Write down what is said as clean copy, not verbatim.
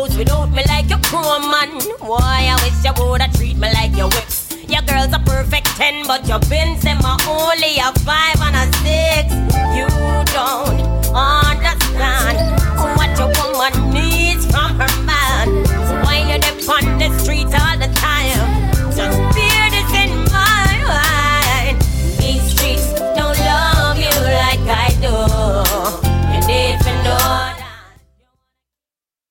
clothes without me like your chrome man. Why I wish you woulda treat me like your whip. Your girl's a perfect 10, but your Benz them are only a 5 and a 6. You don't understand.